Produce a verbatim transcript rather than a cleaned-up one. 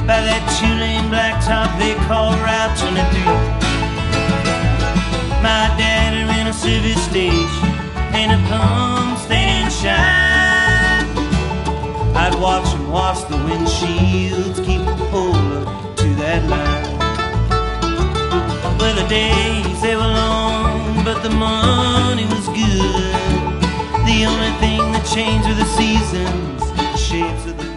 by that two-lane blacktop they call Route twenty-three. My daddy ran a service station and a pump stand shine. I'd watch him wash the windshields, keep a puller to that line. Well, the days they were long, but the money was good. The only thing that changed were the seasons, the shapes of the